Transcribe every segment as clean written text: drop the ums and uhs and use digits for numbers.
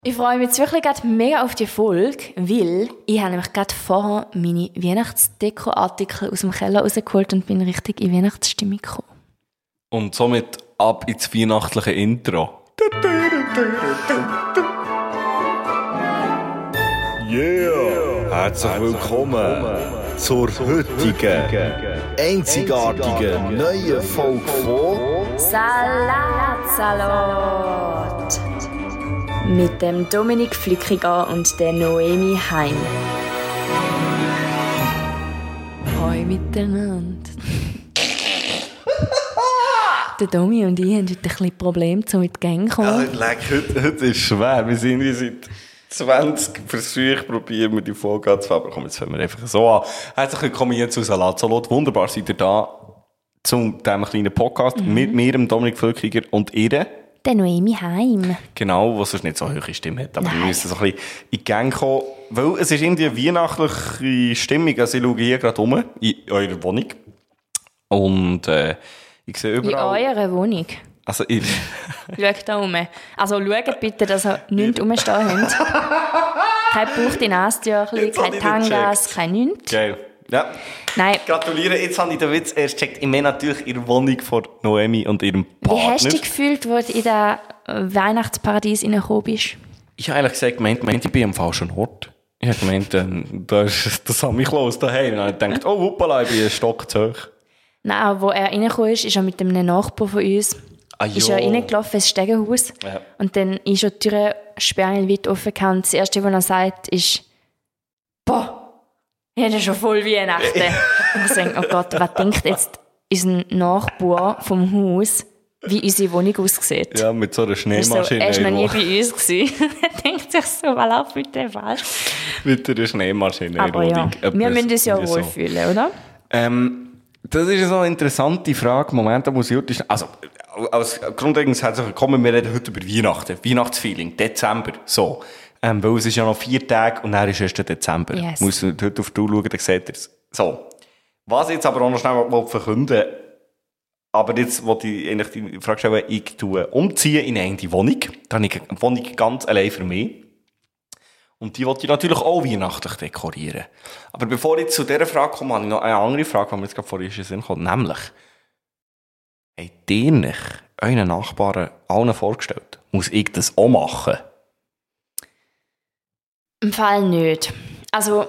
Ich freue mich jetzt wirklich gerade mega auf die Folge, weil ich habe nämlich gerade vorher meine Weihnachtsdeko-Artikel aus dem Keller rausgeholt und bin richtig in Weihnachtsstimmung gekommen. Und somit ab ins weihnachtliche Intro. Yeah! Herzlich willkommen zur heutigen, einzigartigen, neuen Folge von Salat mit dem Dominik Flückiger und der Noemi Heim. Hoi miteinander. Der Domi und ich haben heute ein bisschen Probleme, um mit Gang zu kommen. Heute ist schwer. Wir sind seit 20 Versuchen, probieren wir die Folge anzufangen. Komm, jetzt fangen wir einfach so an. Herzlich willkommen hier zu Salat. Wunderbar seid ihr da zu diesem kleinen Podcast mit mir, dem Dominik Flückiger und ihr. Der Noemi Heim. Genau, was sonst nicht so hohe Stimme hat. Aber wir müssen so ein bisschen in die Gang kommen. Weil es ist irgendwie eine weihnachtliche Stimmung. Also ich schaue hier gerade rum, in eurer Wohnung. Und ich sehe überall... In eurer Wohnung? Also Schaut da rum. Also schaut bitte, dass ihr nichts rumstehen habt. Kein Bauch in Nastürchen, kein Tangas, kein nichts. Geil. Ja. Nein. Gratuliere, jetzt habe ich den Witz erst gecheckt. Ich meine natürlich in der Wohnung von Noemi und ihrem Partner. Wie hast du dich gefühlt, als du in das Weihnachtsparadies reingekommen bist? Ich habe ehrlich gesagt gemeint, ich bin am falschen Ort. Ich habe gemeint, da ist das Samichlaus daheim. Und dann habe ich gedacht, oh hoppala, ich bin einen Stock zu hoch. Nein, wo er reingekommen ist er mit einem Nachbar von uns. Ist er reingelaufen ins Stegenhaus. Ja. Und dann ist er die Tür sperrangelweit offen gehabt. Und das Erste, was er sagt, ist, boah, ich habe schon voll Weihnachten. Und ich denke, oh Gott, was denkt jetzt unser Nachbar vom Haus, wie unsere Wohnung aussieht? Ja, mit so einer Schneemaschine. Er war noch nie bei uns gewesen. Er denkt sich so, was läuft mit dem falsch? Mit einer Schneemaschine. Aber ja, wir müssen uns ja wohlfühlen, oder? Das ist so eine interessante Frage. Moment, da muss ich heute... Also, als grundlegend herzlich willkommen, wir reden heute über Weihnachten. Weihnachtsfeeling, Dezember, so. Weil es ist ja noch 4 Tage und dann ist erst der Dezember. Yes. Muss heute auf die Uhr schauen, dann seht ihr es. So. Was ich jetzt aber auch noch schnell verkünden, aber jetzt wollte ich eigentlich die Frage stellen, ich tue umziehen in eine Wohnung. Da habe ich eine Wohnung ganz allein für mich. Und die wollte ich natürlich auch weihnachtlich dekorieren. Aber bevor ich zu dieser Frage komme, habe ich noch eine andere Frage, die mir jetzt gerade vorhin in den Sinn kommt. Nämlich, habt ihr nicht euren Nachbarn allen vorgestellt? Muss ich das auch machen? Im Fall nicht. Also,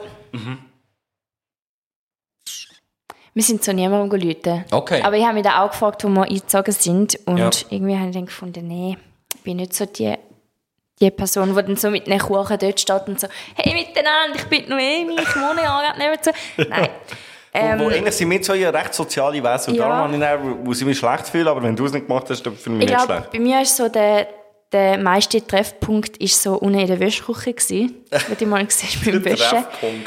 wir sind zu niemandem gerufen. Okay. Aber ich habe mich dann auch gefragt, wo wir eingezogen sind. Und irgendwie habe ich dann gefunden, nee, ich bin nicht so die Person, die dann so mit einem Kuchen dort steht und so, hey miteinander, ich bin Noemi, ich wohne ja gerade nebenzu. Nein. Wo eigentlich sind wir so ja recht soziale Wesen. Und darum habe ich dann, wo ich mich schlecht fühle, aber wenn du es nicht gemacht hast, dann für mich nicht schlecht. Bei mir ist so der meiste Treffpunkt ist so unten in der Wäschküche gewesen, wo ich mal gesehen beim Wäschen.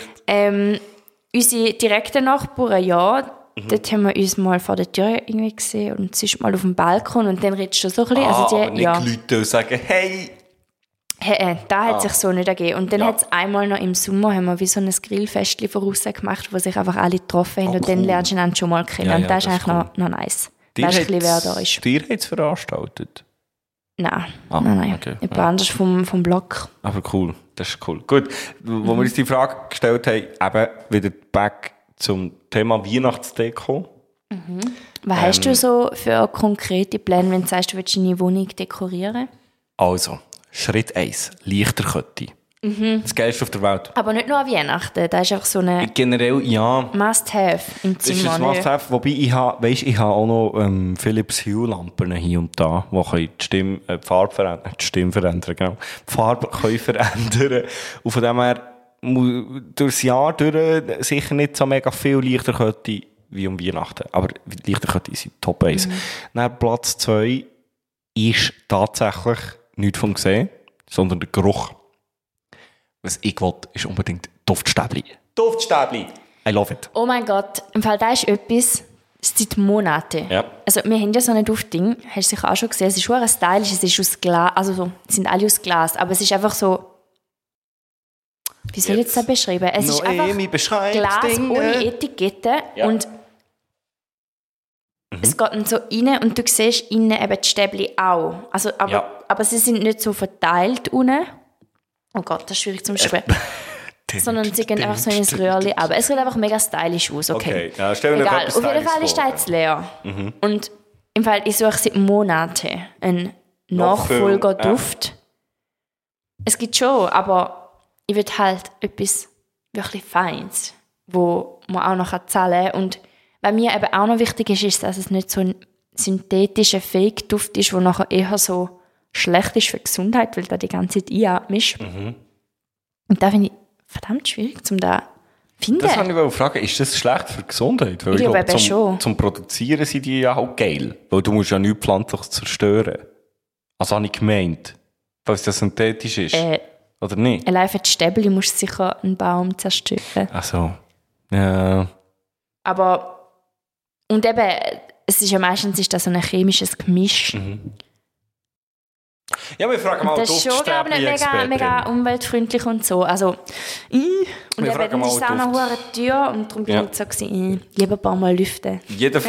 Unsere direkten Nachbarn, dort haben wir uns mal vor der Tür irgendwie gesehen und sie ist mal auf dem Balkon und dann redest du so ein bisschen. Aber nicht Leute sagen, hey, da hat sich so nicht ergeben. Und dann hat es einmal noch im Sommer, haben wir wie so ein Grillfestchen voraus gemacht, wo sich einfach alle getroffen haben und dann lernst du einander schon mal kennen. Und das ist eigentlich cool. noch nice. Weißt du, wer da ist? Dir hat es veranstaltet? Nein. Okay. Jemand anders vom Blog. Aber cool, das ist cool. Gut, wo wir uns die Frage gestellt haben, eben wieder back zum Thema Weihnachtsdeko. Was hast du so für konkrete Pläne, wenn du sagst, du willst deine Wohnung dekorieren? Also, Schritt 1, Lichterkette. Das Geilste auf der Welt. Aber nicht nur an Weihnachten, das ist einfach so eine... Generell, ja. Must-have im Zimmer. Das ist ein Must-have, wobei ich habe auch noch Philips Hue-Lampen hier und da, die die Farbe verändern, genau. Die Farbe können verändern. Und von dem her, durchs Jahr durch sicher nicht so mega viel Lichterkette wie um Weihnachten. Aber Lichterkette sind Top 1. Dann Platz 2 ist tatsächlich nichts vom Gesehen, sondern der Geruch. Was ich will, ist unbedingt Duftstäbli. Duftstäbli! I love it. Oh mein Gott, im Fall da ist etwas, das seit Monaten. Ja. Also wir haben ja so ein Duftding, hast du sicher auch schon gesehen, es ist schon stylisch, es ist aus Glas, also so, sind alle aus Glas, aber es ist einfach so, wie soll ich jetzt das beschreiben? Es ist einfach Glas ohne Etikette und es geht dann so rein und du siehst innen eben die Stäbli auch. Also, aber sie sind nicht so verteilt unten, Oh Gott, das ist schwierig zum Schreiben. Sondern sie gehen einfach so in ein Röhrchen. Aber es sieht einfach mega stylisch aus, okay. Ja, stell dir Egal, auf jeden Fall ist das jetzt leer. Und im Fall, ich suche seit Monaten einen Nachfolgerduft. Ja. Es gibt schon, aber ich will halt etwas wirklich Feines, wo man auch noch zahlen kann. Und was mir eben auch noch wichtig ist, dass es nicht so ein synthetischer Fake-Duft ist, der nachher eher so schlecht ist für die Gesundheit, weil du die ganze Zeit einatmest. Und da finde ich verdammt schwierig, um da zu finden. Das wollte ich fragen, ist das schlecht für die Gesundheit? Weil ich glaube schon. Zum Produzieren sind die ja auch geil, weil du musst ja nichts pflanzliches zerstören. Also habe ich gemeint, weil es ja synthetisch ist. Oder nicht? Allein für die Stäbchen musst du sicher einen Baum zerstören. Ach so. Ja. Aber, und eben, es ist ja meistens so ein chemisches Gemisch. Ja, wir fragen mal das ist schon, glaube ich, nicht mega umweltfreundlich und so. Also, und eben, dann ist es auch noch eine Tür und darum bin ich so gewesen, lieber ein paar Mal lüften. Das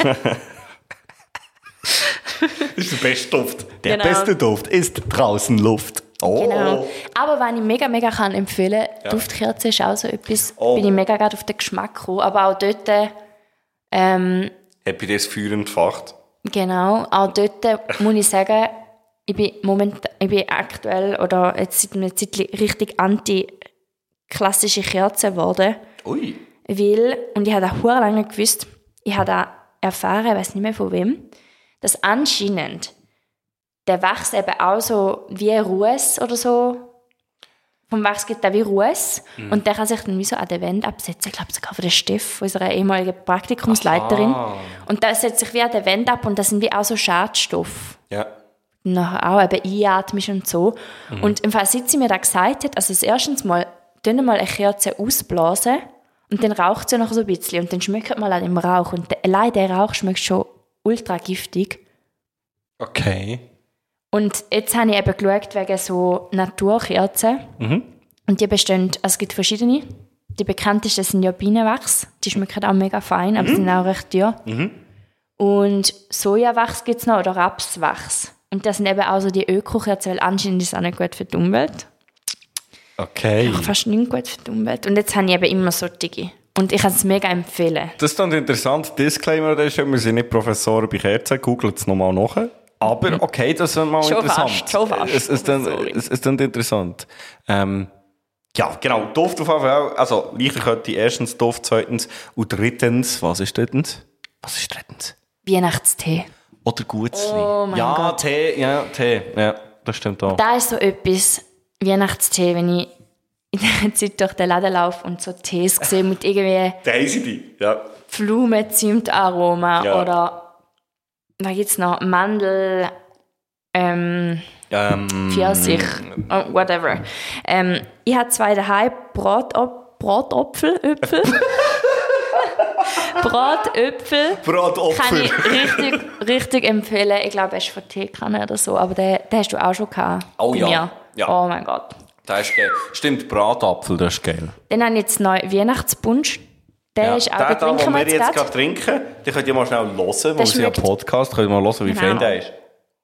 ist der beste Duft. Der beste Duft ist draußen Luft. Oh. Genau. Aber wenn ich mega kann empfehlen, Duftkerze ist auch so etwas, bin ich mega gerade auf den Geschmack gekommen. Aber auch dort... Hat bei dir das Feuer entfacht? Genau. Auch dort muss ich sagen, ich bin aktuell oder jetzt seit einer Zeit richtig anti-klassische Kerze geworden. Ui. Weil, und ich habe das sehr lange gewusst, ich habe das erfahren, ich weiß nicht mehr von wem, dass anscheinend der Wachs eben auch so wie Ruß oder so, vom Wachs gibt er wie Ruß und der kann sich dann wie so an der Wand absetzen. Ich glaube sogar von der Steff, unserer ehemaligen Praktikumsleiterin. Aha. Und der setzt sich wie an der Wand ab und das sind wie auch so Schadstoffe. Ja. Nachher auch eben einatmest und so. Und im Fall, seit sie mir das gesagt hat, also das erstens mal, dann mal eine Kerze ausblasen und dann raucht sie noch so ein bisschen und dann schmeckt man an dem Rauch und allein der Rauch schmeckt schon ultra giftig. Okay. Und jetzt habe ich eben geschaut wegen so Naturkerzen. Und die bestehen, also es gibt verschiedene. Die bekanntesten sind ja Bienenwachs. Die schmecken auch mega fein, aber sind auch recht teuer. Und Sojawachs gibt es noch oder Rapswachs. Und das sind eben auch so die Öko-Kerzen, weil anscheinend ist es auch nicht gut für die Umwelt. Okay. Auch fast nicht gut für die Umwelt. Und jetzt habe ich eben immer solche. Und ich kann es mega empfehlen. Das ist dann interessant. Disclaimer, wir sind nicht Professoren bei Kerzen. Googelt es nochmal nach. Aber okay, das ist mal schon interessant. Schon fast. Es ist dann interessant. Ja, genau. Duft auf jeden Fall. Also, leichter könnte erstens Duft, zweitens. Und drittens, was ist drittens? Weihnachtstee. Oder Gutzli. Oh mein Gott. Tee. Ja, das stimmt auch. Da ist so etwas, Weihnachtstee, wenn ich in der Zeit durch den Laden laufe und so Tees sehe mit irgendwie Blumen-Zimt-Aroma oder da gibt es noch Mandel, Pfirsich, whatever. Ich habe 2 daheim, Bratöpfel. Kann ich richtig empfehlen. Ich glaube, er ist von Teekanne oder so, aber den hast du auch schon gehabt. Oh ja. Oh mein Gott. Das ist geil. Stimmt, Bratapfel, das ist geil. Dann habe ich jetzt neu Weihnachtspunsch. Der ist auch, den trinken wir jetzt gerade trinken. Den könnt ihr mal schnell hören, weil es ja ein Podcast könnt ihr mal hören, wie fein der ist.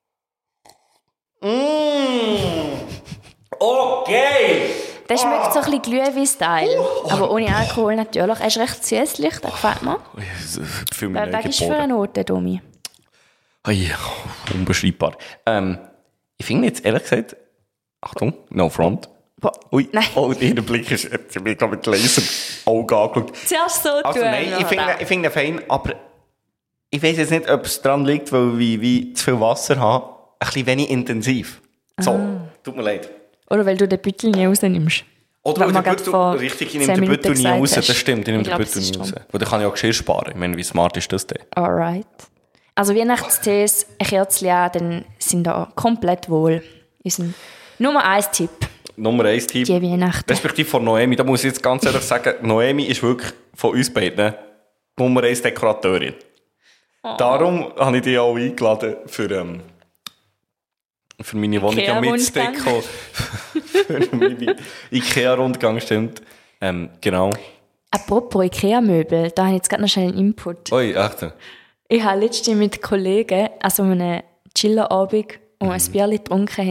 Okay! Der schmeckt so ein bisschen Glühwein-Style. Aber ohne Alkohol natürlich. Er ist recht süßlich, das gefällt mir. Was ist für eine Note, Domi? Unbeschreibbar. Ich finde jetzt ehrlich gesagt, Achtung, no front. Ui, nein. Oh, ihr Blick ist, ich habe mich mit Laser Auge angeschaut. Zuerst so also, tun. Nein, ich finde ihn fein, aber ich weiss jetzt nicht, ob es daran liegt, weil ich zu viel Wasser habe. Ein bisschen wenig intensiv. So, tut mir leid. Oder weil du den Büttel nie rausnimmst. Oder weil richtig, ich nehme den Büttel nie raus. Das stimmt, ich nehme den Büttel nie raus. Weil dann kann ich auch Geschirr sparen. Ich meine, wie smart ist das denn? Alright. Also Weihnachtstees, ein Kerzchen, dann sind da komplett wohl. Ist ein Nummer 1 Tipp. Nummer 1 Tipp. Die Weihnachten. Respektive von Noemi. Da muss ich jetzt ganz ehrlich sagen, Noemi ist wirklich von uns beiden Nummer 1 Dekorateurin. Oh. Darum habe ich dich auch eingeladen für meine Wohnung mitzudecken. Für meine Ikea-Rundgang, stimmt. Genau. Apropos Ikea-Möbel, da habe ich jetzt gerade noch schnell einen Input. Ui, Achtung. Ich habe letztens mit Kollegen, also einem Chiller-Abend, wo wir ein Bier getrunken haben,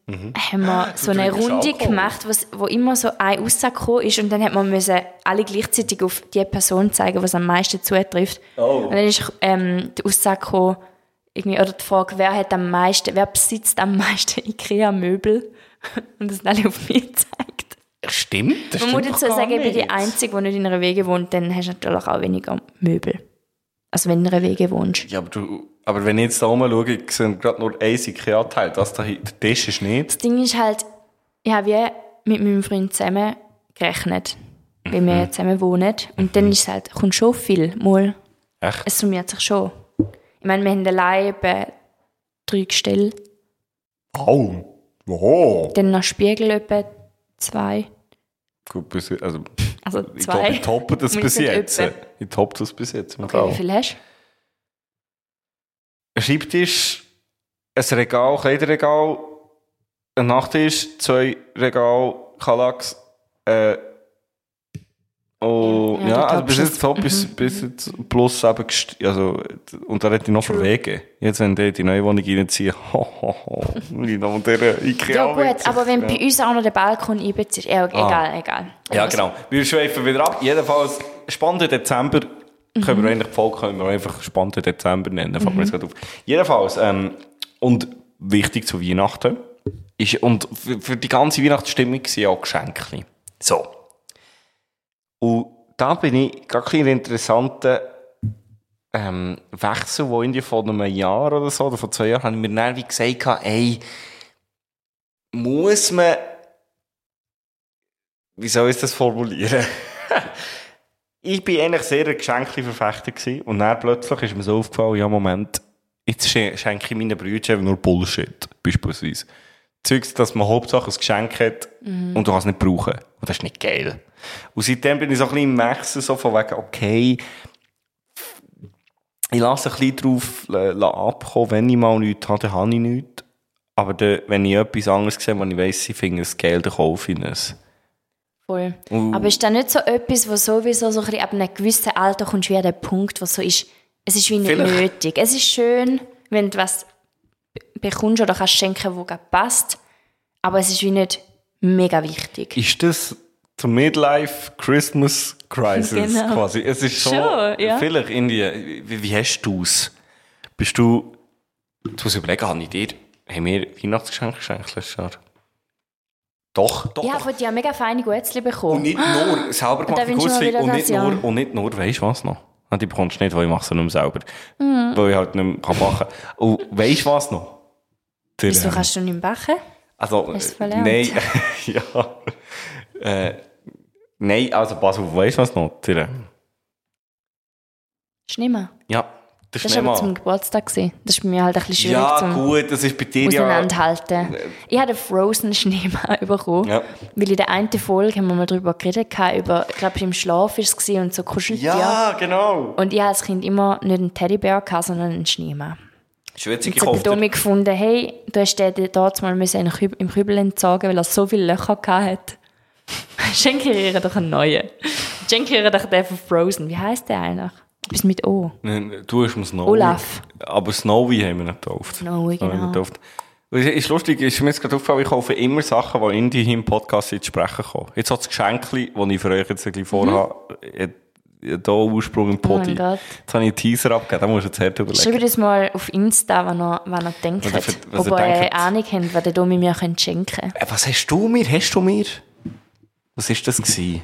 haben wir so eine Runde gemacht, wo immer so eine Aussage gekommen ist und dann hat man müssen alle gleichzeitig auf die Person zeigen, was am meisten zutrifft. Oh. Und dann ist die Aussage gekommen, irgendwie, oder die Frage, wer besitzt am meisten IKEA-Möbel? Und das sind alle auf mich gezeigt. Stimmt, das man muss dazu sagen, ich bin die Einzige, die nicht in einer Wege wohnt, dann hast du natürlich auch weniger Möbel. Also wenn du in einer Wege wohnst. Ja, aber wenn ich jetzt da oben schaue, sind gerade nur ein IKEA-Teil. Das da, der Tisch ist nicht. Das Ding ist halt, ich habe wie mit meinem Freund zusammen gerechnet, weil wir zusammen wohnen. Und dann ist es halt, kommt schon viel mal. Echt? Es summiert sich schon. Ich meine, wir haben allein etwa 3 Gestelle. Oh, wow. Dann noch Spiegel etwa 2. Gut, also 2. Ich glaube, ich toppe das bis jetzt. Okay, wie viel hast du? Ein Schreibtisch, ein Regal, Kleiderregal, ein Nachttisch, 2 Regal, Kallax, also bis jetzt top, bis jetzt plus eben, also, und da hätte ich noch verwegen. Jetzt, wenn die neue Wohnung reinziehen, noch der IKEA. Ja gut, aber wenn bei uns auch noch der Balkon einbeziehst, egal. Ja, genau. Wir schweifen wieder ab. Jedenfalls, spannender Dezember, können wir einfach spannender Dezember nennen, fangen wir jetzt gerade auf. Jedenfalls, und wichtig zu Weihnachten, und für die ganze Weihnachtsstimmung sind auch Geschenke. So. Und da bin ich gerade ein interessanten Wechsel, wo irgendwie vor einem Jahr oder so, oder vor 2 Jahren, habe ich mir dann wie gesagt, muss man, wie soll ich das formulieren? Ich bin eigentlich sehr ein Geschenkli-Verfechter gewesen, und dann plötzlich ist mir so aufgefallen, ja Moment, jetzt schenke ich meinen Brüdern nur Bullshit, beispielsweise. Zeugs, dass man Hauptsache ein Geschenk hat und du kannst es nicht brauchen. Und das ist nicht geil. Und seitdem bin ich so ein bisschen im Wechsel, so von wegen, okay, ich lasse ein bisschen drauf abkommen, wenn ich mal nichts habe, dann habe ich nichts. Aber wenn ich etwas anderes sehe, wo ich weiss, ich finde es geil, dann kaufe ich es. Voll. Aber ist das nicht so etwas, wo sowieso so ein bisschen ab einem gewissen Alter kommst, wie an den Punkt, wo so ist, es ist wie nicht nötig. Es ist schön, wenn du was bekommst oder kannst schenken, wo gerade passt, aber es ist wie nicht mega wichtig. Ist das der Midlife Christmas Crisis quasi? Es ist so, ja. Vielleicht irgendwie, wie hast du es? Bist du, jetzt muss ich überlegen, haben wir Weihnachtsgeschenke geschenkt letztes Jahr? Doch. Ja, aber die haben mega feine Guetzli bekommen. Und nicht nur selber gemachte Guetzli, und nicht nur, weisst du was noch? Die bekommst du nicht, weil ich mache sie nicht mehr selber. Weil ich halt nicht mehr machen kann. Und weisst du was noch? Wieso kannst du nicht mehr backen? Also, nein, ja. Nein, also pass auf, weisst du was noch? Schneemann? Ja, der Schneemann. Das war aber zum Geburtstag. Das ist bei mir halt ein bisschen schwierig zum gut, das ist bei dir auseinanderhalten. Ich habe einen Frozen Schneemann bekommen, weil in der einen Folge haben wir mal darüber geredet, ich glaube, im Schlaf war es und so Kuscheltier. Ja, genau. Und ich habe als Kind immer nicht einen Teddybär gehabt, sondern einen Schneemann. Schwitzig gekauft. Ich habe gefunden, hey, du hast den dort mal im Kübel entsorgen, weil er so viele Löcher hatte. Schenke ihr doch einen neuen. Schenke ihr doch den von Frozen. Wie heisst der eigentlich? Etwas mit O. Nein, du hast mir Snowy. Olaf. Aber Snowy haben wir nicht getauft. Snowy, genau. Es ist lustig, ist mir jetzt gerade aufgefallen, ich kaufe immer Sachen, die in die im Podcast zu sprechen kommen. Jetzt so das Geschenkli, das ich für euch jetzt ein bisschen vorhabe, da Ursprung im Podi. Oh jetzt habe ich einen Teaser abgegeben, da musst du jetzt hart überlegen. Schreibt das mal auf Insta, wenn ihr denkt, ob ihr eine Ahnung habt, was ihr mir mir schenken könnt. Was hast du mir? Was war das gewesen?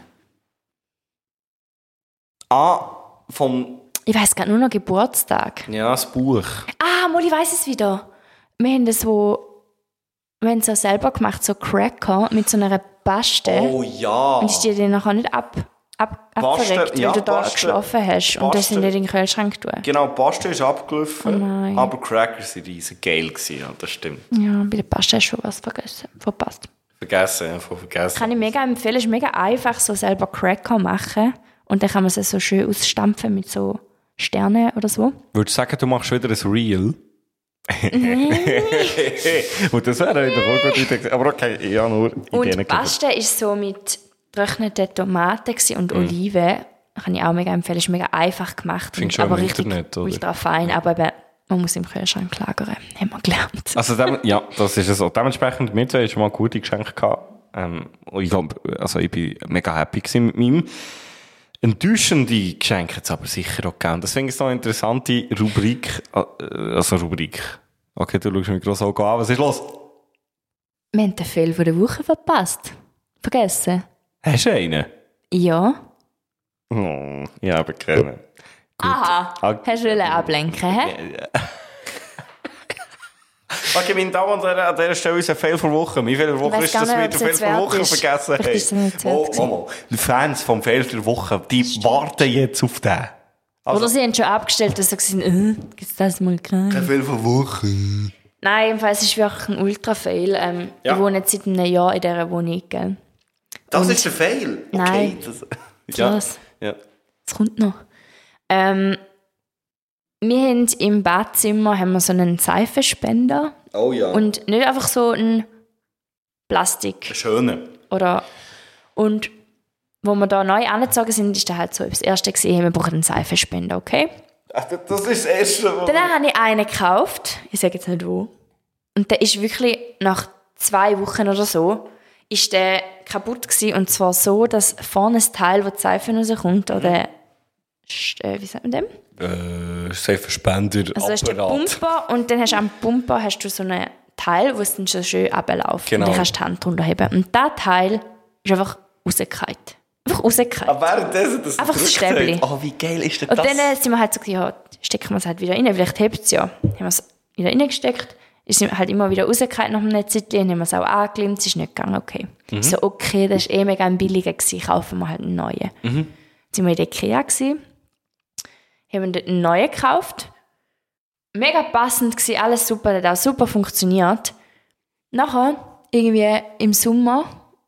Ich weiss gerade nur noch Geburtstag. Ja, das Buch. Ich weiss es wieder. Wir haben so selber gemacht, so Cracker mit so einer Paste. Oh ja. Und ist dir dann nachher nicht abverreckt, weil du da geschlafen hast. Und das sind nicht in den Kühlschrank tun. Genau, Paste ist abgelaufen, oh aber Cracker waren riesen geil gewesen, ja, das stimmt. Ja, bei der Paste hast du schon was verpasst. Vergessen. Kann ich mega empfehlen, es ist mega einfach, so selber Cracker machen. Und dann kann man sie so schön ausstampfen mit so Sternen oder so. Würdest du sagen, du machst wieder ein Reel? Und das wäre wieder voll gut Idee. Aber okay, ja, nur Ideen. Und die Paste war so mit getrockneten Tomaten und Oliven. Kann ich auch mega empfehlen. Ist mega einfach gemacht. Findest aber du richtig Internet, ultra fein. Aber eben man muss im Kühlschrank lagern, haben wir gelernt. Also ja, das ist so. Dementsprechend, wir zwei haben schon mal gute Geschenke gehabt. Ich glaube, also ich bin mega happy mit meinem. Enttäuschende Geschenke jetzt aber sicher auch gegeben. Deswegen ist es noch eine interessante Rubrik. Okay, du schaust mich gross auch an. Was ist los? Wir haben den Fehl von der Woche verpasst. Vergessen. Hast du einen? Ja. Oh, ja, aber kennen. Aha, hast du ablenken, hä? Okay, meine Damen und Herren, an dieser Stelle ist ein Fehl vor Woche. Wie viele Wochen ist das mit dem Fehl vor Woche vergessen? Oh, die Fans vom Fehl der Woche, die warten jetzt auf den. Also, oder sie haben schon abgestellt, dass sie gesagt haben, gibt es das mal kein Fehl vor Woche. Nein, jedenfalls ist es wirklich ein Ultra-Fail. Ich wohne jetzt seit einem Jahr in dieser Wohnung. Gell? Das ist der Fail? Okay. Nein, das kommt noch. Wir haben im Badzimmer so einen Seifenspender. Oh ja. Und nicht einfach so ein Plastik. Schöne. Und wo wir da neu angezogen sind, ist da halt so das Erste gesehen, wir brauchen einen Seifenspender, okay? Ach, das ist das Erste. Dann habe ich einen gekauft. Ich sage jetzt nicht wo. Und der ist wirklich nach 2 Wochen oder so, ist der kaputt gewesen. Und zwar so, dass vorne das Teil, wo die Seife rauskommt, oder wie sagt man dem? Seifenspender, also hast du den Pumper und dann hast du am Pumper hast du so ein Teil, wo es dann schon schön runterläuft. Genau. Und dann kannst du die Hand drunter heben. Und dieses Teil ist einfach rausgefallen. Einfach rausgefallen. Aber währenddessen das einfach das Stäbli. Oh, wie geil ist denn das? Und dann sind wir halt so, ja, stecken wir es halt wieder rein. Vielleicht hebt es ja. Dann haben wir es wieder reingesteckt. Ist halt immer wieder rausgefallen nach einer Zeit. Dann haben wir es auch angeklemmt. Es ist nicht gegangen, okay. So, okay, das war mega ein billiger gewesen. Kaufen wir halt einen neuen. Dann sind wir in der Ikea gewesen. Haben dort einen neuen gekauft. Mega passend gewesen, alles super, das hat auch super funktioniert. Nachher, irgendwie im Sommer,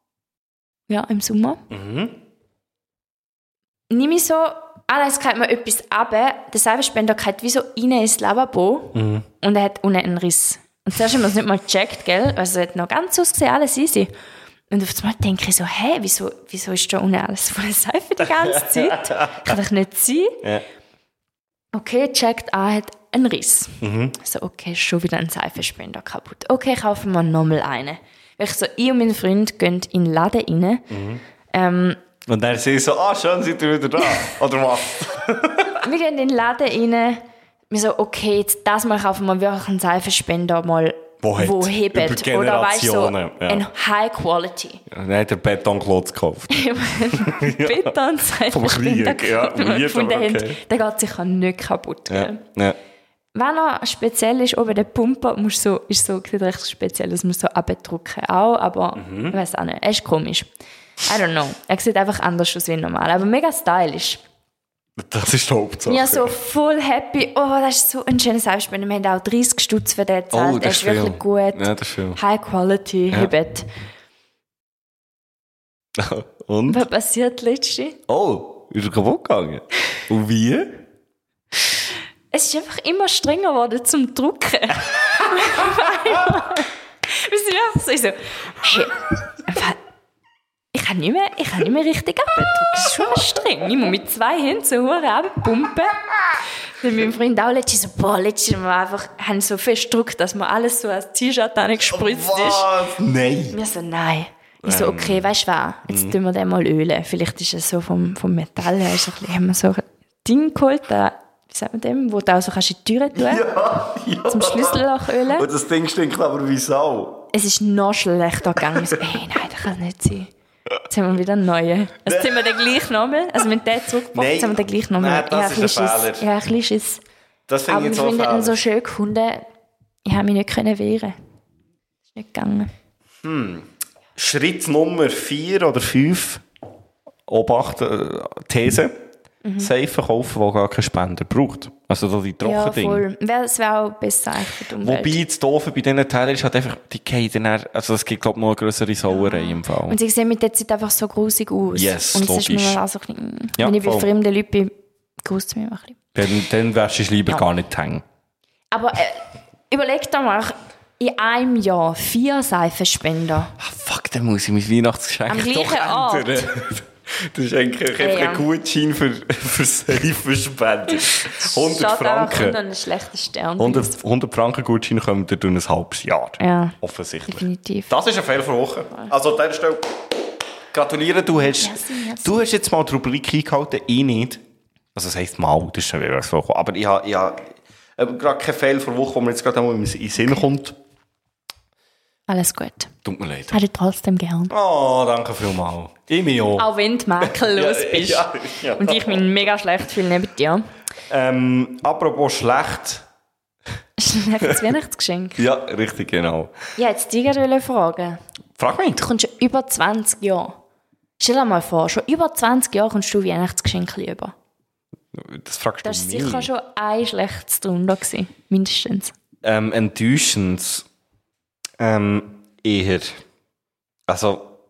nehme ich so, alles geht mir etwas ab, der Seifenspender geht wie so rein ins Lavabo und er hat unten einen Riss. Und zuerst haben wir es nicht mal gecheckt, gell? Also es hat noch ganz ausgesehen, alles easy. Und auf einmal denke ich so, wieso ist da unten alles voller Seife die ganze Zeit? Kann doch nicht sein. Ja. Okay, checkt an, hat einen Riss. So, okay, schon wieder ein Seifenspender kaputt. Okay, kaufen wir nochmal einen. Ich und mein Freund gehen in den Laden rein. Und dann sind so, schön, seid ihr wieder da. Oder was? Wir gehen in den Laden rein. Wir so, okay, jetzt das Mal kaufen wir wirklich einen Seifenspender mal, wo hebt. Oder weißt du, so ein High Quality. Ja, dann hat er Betonklotz gekauft. Beton-Seifenspender. Vom Krieg, ja. Der geht sicher nicht kaputt. Ja. Ja. Wenn er speziell ist, oben der Pumper ist so recht speziell, das muss so abdrücken auch, aber ich weiß auch nicht, er ist komisch. I don't know, er sieht einfach anders aus wie normal, aber mega stylisch. Das ist die Hauptsache. Ja, so voll happy, das ist so ein schöner Seifenspender, wir haben auch 30 Stutz für den gezahlt, der ist wirklich gut, ja, das ist viel. High Quality, hebt. Und? Was passiert letztens? Ist er kaputt gegangen? Und wie? Es ist einfach immer strenger geworden zum Drucken. Wir sind einfach so, hey, ich kann nicht mehr richtig abdrücken. Das ist schon streng. Ich muss mit 2 Händen so abpumpen. Dann mein Freund auch letztens haben wir einfach so fest gedruckt, dass mir alles so als T-Shirt gespritzt ist. Was? Nein. Wir so, nein. Ich so, okay, weißt du was? Jetzt tun wir den mal ölen. Vielleicht ist es so vom Metall her. Haben wir so ein Ding geholt, wie sagt man dem, wo du auch so in die Türe tun kannst. Ja. Zum Schlüsselloch ölen. Und das Ding stinkt aber wie Sau. Es ist noch schlechter gegangen. Ich so, nein, das kann nicht sein. Jetzt haben wir wieder einen neuen. Also jetzt haben wir den gleich nochmal. Also wenn der zurückgebracht, jetzt haben wir den gleich nochmal. Nein, das ist ein Fehler. Ja, ein bisschen Schiss. Das finde ich jetzt auch ein Fehler. Aber ich finde ihn so schön gefunden, ich habe mich nicht wehren. Das ist nicht gegangen. Schritt Nummer 4 oder 5. Obacht, These. Seife kaufen, die gar keinen Spender braucht. Also da die trockenen Dinge. Ja, voll. Es wäre auch besser für die Umwelt. Wobei das Doofe bei diesen Teilen ist halt einfach, die gehen dann, also es gibt glaube ich noch eine grössere Sauerei im Fall. Und sie sehen mit der Zeit einfach so grusig aus. Yes, und logisch. Ist mir auch so ein bisschen, wenn ich bei fremden Leuten bin, gruselt es mich ein bisschen. Dann wärst du lieber gar nicht hängen. Aber überleg dir mal, in einem Jahr 4 Seifenspender. Fuck, dann muss ich mein Weihnachtsgeschenk am gleichen Ort. Das ist eigentlich ein Gutschein für Seifenspender. 100 Franken. Einen schlechten Stern. 100 Franken Gutschein kommen dir durch ein halbes Jahr. Ja, offensichtlich. Definitiv. Das ist ein Fehler von Woche. Also an dieser Stelle gratuliere, du hast jetzt mal die Rubrik eingehalten, ich nicht. Also das heisst mal, das ist schon wieder so. Aber ich habe gerade keinen Fehler von Woche, wo mir jetzt gerade mal in den Sinn kommt. Alles gut. Tut mir leid. Hätte ich trotzdem gern. Oh, danke vielmals. Ich mich auch. Auch wenn du makellos bist. Ja. Und ich mich mega schlecht fühle neben dir. Apropos schlecht. Schlechtes Weihnachtsgeschenk. Ja, richtig, genau. Ich wollte jetzt dich gerade fragen. Frag mich. Du kommst schon über 20 Jahre. Stell dir mal vor, schon über 20 Jahre kommst du Weihnachtsgeschenke lieber. Das fragst du mich. Das war sicher schon ein schlechtes drunter gewesen, mindestens. Enttäuschend. Eher. Also.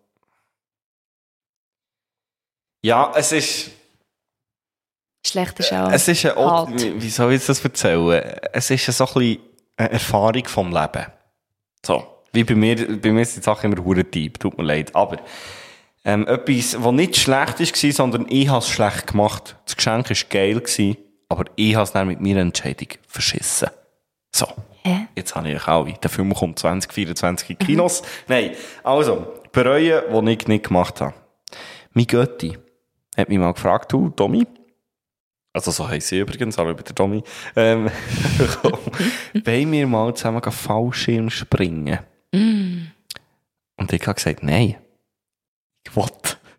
Ja, es ist. Schlecht ist auch. Es ist wie soll ich das erzählen? Es ist so ein bisschen eine Erfahrung vom Leben. So. Wie bei mir ist die Sache immer Hurentyp, tut mir leid. Aber etwas, was nicht schlecht war, sondern ich habe es schlecht gemacht. Das Geschenk war geil, aber ich habe es dann mit meiner Entscheidung verschissen. So. Jetzt habe ich auch. Der Film kommt 2024 in Kinos. Nein, also, bereuen, was ich nicht gemacht habe. Mein Götti hat mich mal gefragt, du, Tommy, also so heisst sie übrigens, aber bei der Tommy, wollen wir mal zusammen Fallschirm springen? Und ich habe gesagt, nein. Ich will.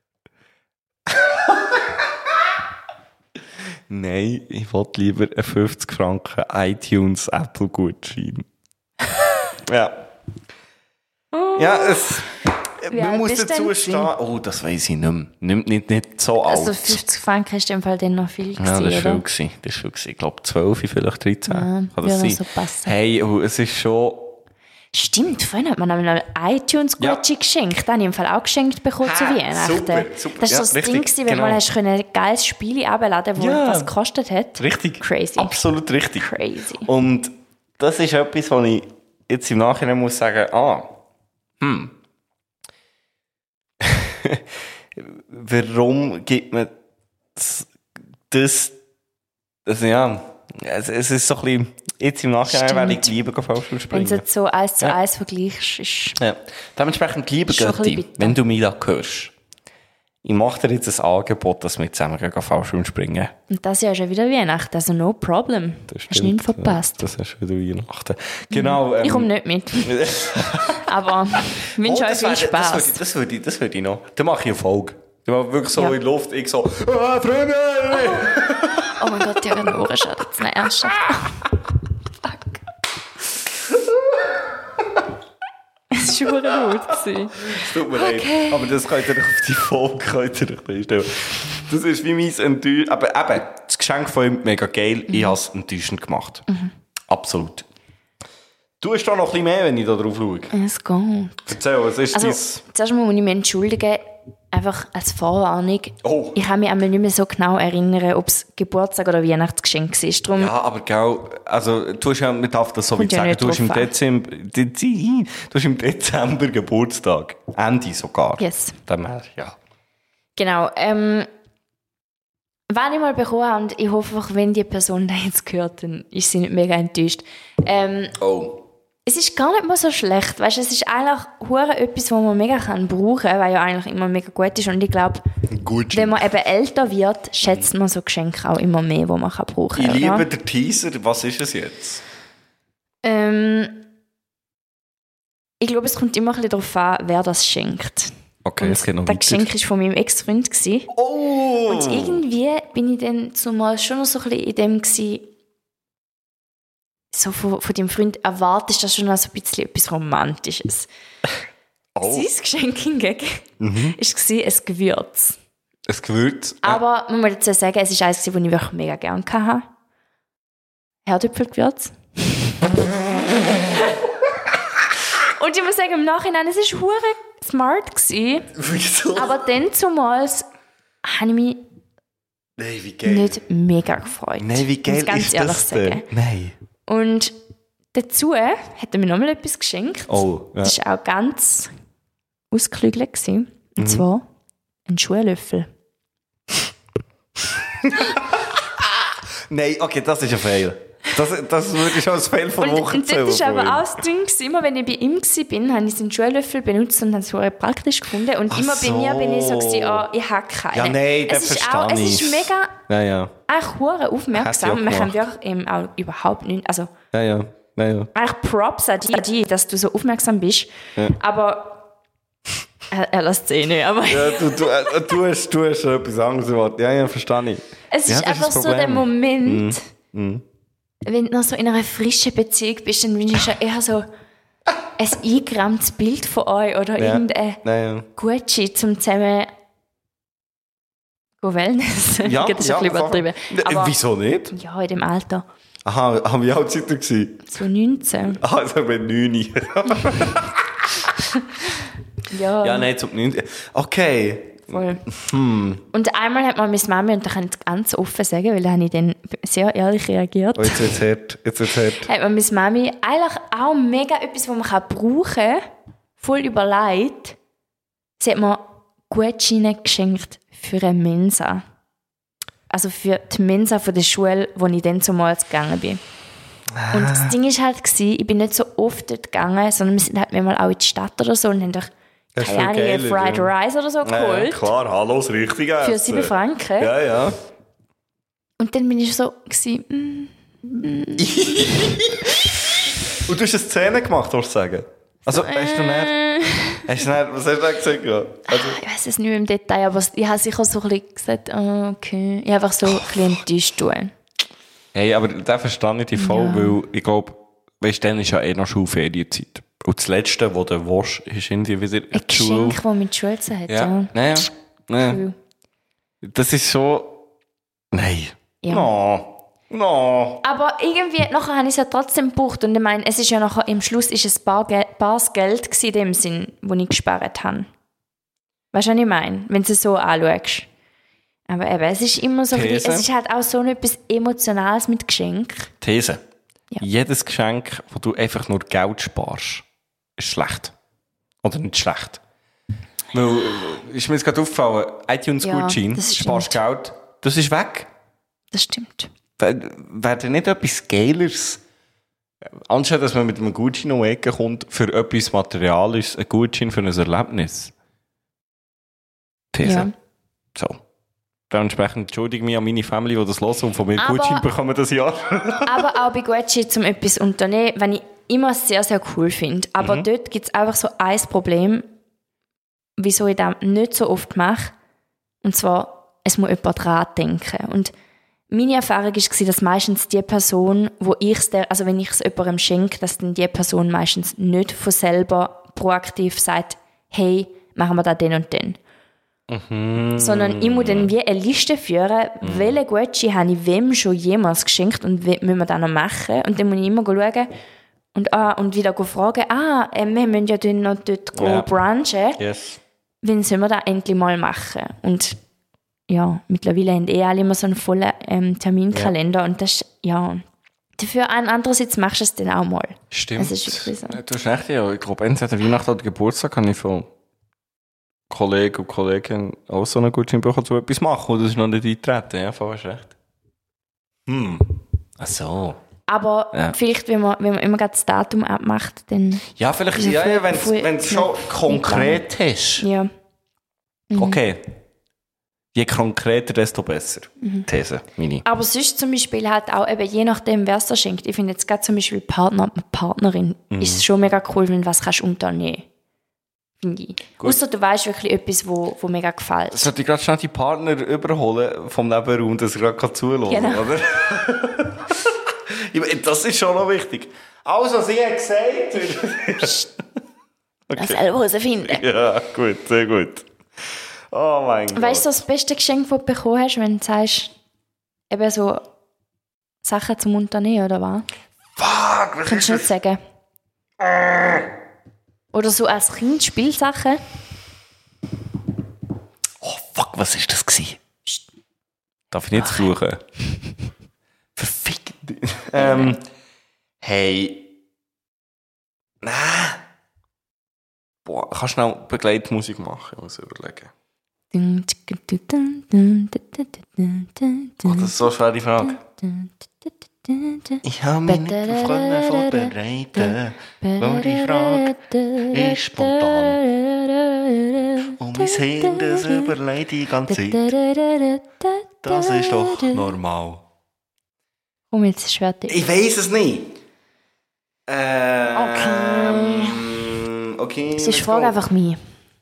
Nein, ich will lieber einen 50 Franken iTunes Apple Gutschein. Ja. Ja, man muss dazu stehen. Oh, das weiss ich nicht mehr. Nicht so alt. Also 50 Franken ist im Fall dann noch viel gewesen, ja, das oder? War viel. Das war viel. Ich glaube 12, vielleicht 13. Ja, kann das würde sein? so passen. Hey, es ist schon... Stimmt, vorhin hat man einen iTunes-Gutschein geschenkt. Den habe ich im Fall auch geschenkt bekommen zu Weihnachten. Super. Das war so das Ding, wenn man ein geiles Spiel abladen konnte, das was gekostet hat. Richtig. Crazy. Absolut richtig. Crazy. Und das ist etwas, wo ich jetzt im Nachhinein muss sagen, warum gibt man das ja, es ist so ein bisschen, jetzt im Nachhinein werde ich lieber Fallschirm springen. Wenn du jetzt so 1:1 vergleichst, ist ja. Dementsprechend, lieber Götti, wenn du mich da hörst, ich mache dir jetzt ein Angebot, dass wir zusammen Fallschirm springen. Und das Jahr ist ja wieder Weihnachten, also no problem. Hast du nicht verpasst. Das hast du wieder Weihnachten. Genau. Ich komme nicht mit. Aber ich wünsche euch viel Spaß. Das würde ich noch. Dann mache ich eine Folge. Ich mache wirklich so in die Luft, ich so, Freunde! Oh mein Gott, die Ohrenschaden jetzt nicht ernsthaft. Fuck. Es war schon laut. Es tut mir leid. Aber das könnt ihr auf die Folge stellen. Das ist wie mein Enttäuschung. Aber eben, das Geschenk von ihm mega geil. Ich habe es enttäuschend gemacht. Absolut. Du hast da noch ein bisschen mehr, wenn ich da drauf schaue. Es geht. Erzähl, was ist das? Zuerst mal muss ich mich entschuldigen, einfach als Vorwarnung. Oh. Ich kann mich einmal nicht mehr so genau erinnern, ob es Geburtstag oder Weihnachtsgeschenk war. Darum ja, aber gell, also du hast ja, man darf das so wie sagen, du hast im Dezember Geburtstag. Ende sogar. Yes. Dann mehr, ja. Genau. Wenn ich mal bekommen habe, und ich hoffe auch, wenn die Person das jetzt hört, dann ist sie nicht mega enttäuscht. Es ist gar nicht mal so schlecht, weißt, es ist eigentlich etwas, was man mega brauchen kann, weil ja eigentlich immer mega gut ist. Und ich glaube, wenn man eben älter wird, schätzt man so Geschenke auch immer mehr, die man brauchen kann. Ich liebe den Teaser. Was ist es jetzt? Ich glaube, es kommt immer ein bisschen darauf an, wer das schenkt. Okay, es geht noch weiter. Das Geschenk war von meinem Ex-Freund. Oh! Und irgendwie bin ich dann zumal schon noch so ein bisschen in dem gewesen, so von deinem Freund erwartest du schon noch so ein bisschen etwas Romantisches. Sein Geschenk hingegen war ein Gewürz. Ein Gewürz? Aber man muss dazu sagen, es war eines, das ich wirklich mega gerne hatte. Herdöpfelgewürz. Und ich muss sagen, im Nachhinein, es war hure smart gewesen. Wieso? Aber dann zumals habe ich mich nicht mega gefreut. Nein, wie geil ist das denn? Nein. Und dazu hat er mir nochmal etwas geschenkt. Oh, ja. Das war auch ganz ausgeklügelt. Und zwar Ein Schuhlöffel. Nein, okay, das ist ein Fail. Das würde ich schon als Fail von Woche Und das war aber auch das Ding. Immer wenn ich bei ihm war, habe ich seinen Schuhlöffel benutzt und habe es sehr praktisch gefunden. Und immer bei mir bin ich so gewesen, ich habe keinen. Ja, nein, das verstehe ich. Es ist mega eigentlich hure aufmerksam. Wir können wirklich auch überhaupt nicht... Also, eigentlich Props an dich, dass du so aufmerksam bist. Ja. Aber... Er lässt es eh nicht, aber... Ja, du hast etwas anderes. Ja, verstehe ich. Es ist einfach so der Moment... Wenn du noch so in einer frischen Beziehung bist, dann wünschst du eher so ein eingerahmtes Bild von euch oder irgendein Gucci zum zusammen Wellness. Ja, das ist ein bisschen übertrieben. Wieso nicht? Ja, in dem Alter. Aha, wie alt seid ihr gewesen? So 19. Also mit 9. Ja. Ja, nein, zum 19. Okay. Voll. Und einmal hat man meine Mami, und da kann ich es ganz offen sagen, weil da habe ich dann sehr ehrlich reagiert. Oh, jetzt wird's hart. Hat mir meine Mami eigentlich auch mega etwas, was man brauchen kann, voll überlegt. Sie hat mir Gutscheine geschenkt für eine Mensa. Also für die Mensa von der Schule, wo ich dann zumals gegangen bin. Und das Ding war halt, ich bin nicht so oft dort gegangen, sondern wir sind halt manchmal auch in die Stadt oder so und haben doch keine Ahnung, Fried Rice oder so geholt. Ja, klar, hallo, das Richtige. Für 7 Franken. Ja. Und dann bin ich so Und du hast eine Szene gemacht, willst du sagen? Also, hast du nicht... Was hast du da gesagt? Also, ich weiß es nicht mehr im Detail, aber ich habe sicher so ein bisschen gesagt, okay. Ich habe einfach so ein bisschen enttäuscht tun. Hey, aber da verstehe ich dich voll, weil ich glaube, weißt du, dann ist ja noch Schulferienzeit. Und das Letzte, was du willst, ist irgendwie wieder ein Geschenk, das mit Schule zu hat. Ja. Nein. Das ist so... Nein. Ja. No. Aber irgendwie, nachher habe ich es ja trotzdem gebraucht. Und ich meine, es ist ja nachher, im Schluss ist es bares Geld gewesen, in dem Sinn, das ich gespart habe. Weißt du, was ich meine? Wenn du es so anschaust. Aber eben, es ist immer so, es ist halt auch so etwas Emotionales mit Geschenk. These. Ja. Jedes Geschenk, wo du einfach nur Geld sparst, ist schlecht. Oder nicht schlecht. Weil, ist mir jetzt gerade aufgefallen, iTunes-Gutschein, sparst Geld, das ist weg. Das stimmt. Wäre denn nicht etwas Geileres, anstatt dass man mit einem Gutschein um die Ecke kommt, für etwas Materialisches, ein Gutschein für ein Erlebnis? These. Ja. So. Dementsprechend entschuldige mich an meine Family, die das hören und von mir Gutschein bekommen das Jahr. Aber auch bei Gutschein zum etwas unternehmen, wenn ich immer sehr, sehr cool finde. Aber dort gibt es einfach so ein Problem, wieso ich das nicht so oft mache. Und zwar, es muss jemand dran denken. Und meine Erfahrung war, dass meistens die Person, wenn ich es jemandem schenke, dass dann die Person meistens nicht von selber proaktiv sagt, hey, machen wir das den und den. Sondern ich muss dann wie eine Liste führen, welche Gutscheine habe ich wem schon jemals geschenkt und wie müssen wir das noch machen. Und dann muss ich immer schauen und wieder fragen, wir müssen ja dann noch dort brunchen. Yes. Wann sollen wir das endlich mal machen? Und ja, mittlerweile haben alle immer so einen vollen Terminkalender und das ist, dafür andererseits machst du es dann auch mal. Stimmt. Das ist wirklich so. Du hast recht, ja. Ich glaube, entweder Weihnachten oder Geburtstag kann ich von Kollegen und Kollegen auch so einen Gutschein bekommen, zu etwas machen, und das ist noch nicht eintreten. Ja, voll hast recht. Ach so. Aber vielleicht, wenn man immer gerade das Datum abmacht, dann... Ja, vielleicht, wenn es schon konkret ist. Ja. Okay. Je konkreter, desto besser. These, meine. Aber sonst zum Beispiel halt auch eben, je nachdem, wer es dir schenkt. Ich finde jetzt gerade zum Beispiel Partner und Partnerin ist es schon mega cool, wenn du was kannst unternehmen. Finde ich. Ausser du weißt wirklich etwas, wo mega gefällt. Sollte ich gerade schnell die Partner überholen vom Nebenraum, dass er gerade zuhören kann, genau. Oder? Das ist schon noch wichtig. Alles, was ich gesagt habe. Okay. Selber herausfinden. Ja, gut, sehr gut. Oh mein Gott. Weißt du, das beste Geschenk, das du bekommen hast, wenn du sagst, eben so Sachen zum Unternehmen, oder was? Fuck, was kannst du nicht sagen. Oder so als Kind Spielsachen. Oh fuck, was ist das gewesen? Darf ich nicht fluchen? Verfickt. Hey. Nein. Boah, kannst du schnell Begleitmusik machen? Ich muss überlegen. Das ist so eine schwere Frage. Ich habe mich nicht auf Rennen vorbereitet, weil die Frage ist spontan. Und mein Hirn das überlegt die ganze Zeit. Das ist doch normal. Komm, jetzt ist schwer. Ich weiss es nicht. Okay. Das ist Frage einfach mir.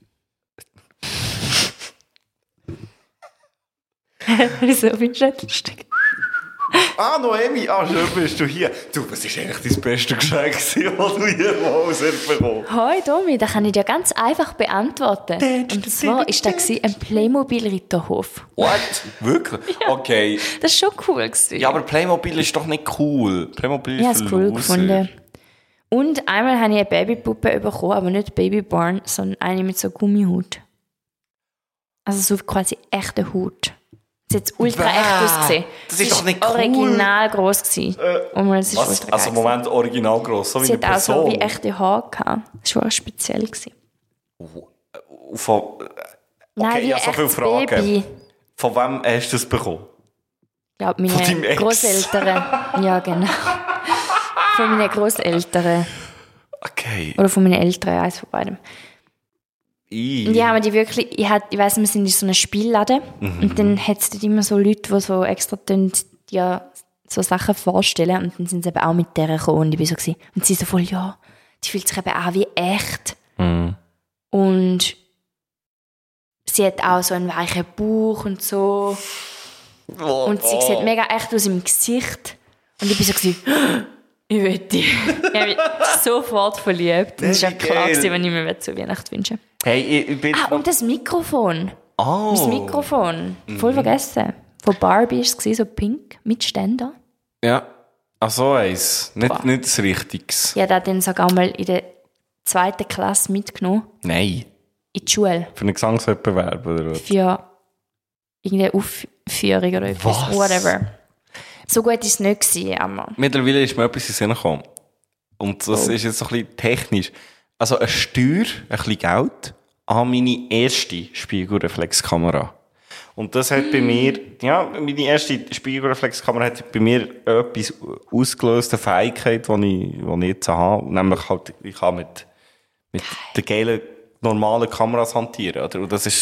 Wieso bist du lustig? Noemi, schön bist du hier. Du, was war eigentlich dein bestes Geschenk, das du jemals bekommen hast? Hoi Domi, das kann ich dir ganz einfach beantworten. Und zwar war das ein Playmobil-Ritterhof. What? Wirklich? Ja. Okay. Das war schon cool. Ja, aber Playmobil ist doch nicht cool. Playmobil ist es cool gefunden. Und einmal habe ich eine Babypuppe bekommen, aber nicht Babyborn, sondern eine mit so Gummihut. Also so quasi echter Hut. Das hat jetzt ultra echt ausgesehen. Das ist doch nicht cool. Original gross gewesen. Was? Also Moment, original gross, so wie eine Person? Sie hat auch so wie echte Haare gehabt. Das war speziell gewesen. Nein, ich habe so viele Fragen. Baby. Von wem hast du das bekommen? Ich glaube, meine Grosseltern. Ja, genau. Von meinen Grosseltern. Okay. Oder von meinen Eltern, eins von beidem. Ja, aber die wirklich, ich weiss, wir sind in so einem Spielladen und dann hat es dort immer so Leute, die so extra ja, so Sachen vorstellen und dann sind sie eben auch mit der gekommen und ich bin so gewesen. Und sie so voll, ja, die fühlt sich eben auch wie echt. Und sie hat auch so einen weichen Bauch und so. Und sie sieht mega echt aus im Gesicht. Und ich bin so gewesen, ich will die. Ich habe mich sofort verliebt. Das war ja klar, wenn ich mir zu Weihnachten wünsche. Hey, ich bin und das Mikrofon. Das Mikrofon. Voll vergessen. Von Barbie war es, so pink, mit Ständer. Ja. Ach so eins. Nicht das Richtiges. Ich habe das dann sogar mal in der 2. Klasse mitgenommen. Nein. In die Schule. Für einen Gesangswettbewerb oder was? Für irgendeine Aufführung oder etwas. Was? Whatever. So gut war es nicht gewesen, aber. Mittlerweile ist mir etwas in den Sinn gekommen. Und das ist jetzt so ein bisschen technisch. Also eine Steuer, ein bisschen Geld, an meine erste Spiegelreflexkamera. Und das hat bei mir, meine erste Spiegelreflexkamera hat bei mir etwas ausgelöst, eine Fähigkeit, die ich jetzt habe. Nämlich halt, ich kann mit den geilen, normalen Kameras hantieren. Oder? Und das ist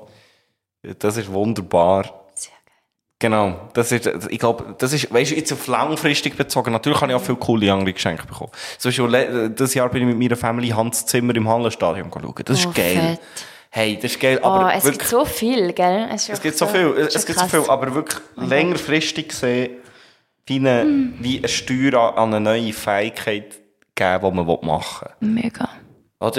wunderbar. Genau, ich glaube, das ist, weißt du, jetzt auf langfristig bezogen. Natürlich habe ich auch viele coole andere Geschenke bekommen. Zum Beispiel, dieses Jahr bin ich mit meiner Family Hans Zimmer im Hallenstadion schauen. Das ist geil. Fett. Hey, das ist geil. Aber es gibt so viel, gell? Es gibt so viel, aber wirklich längerfristig gesehen, wie eine Steuer an eine neue Fähigkeit geben, die man machen will. Mega. Oder?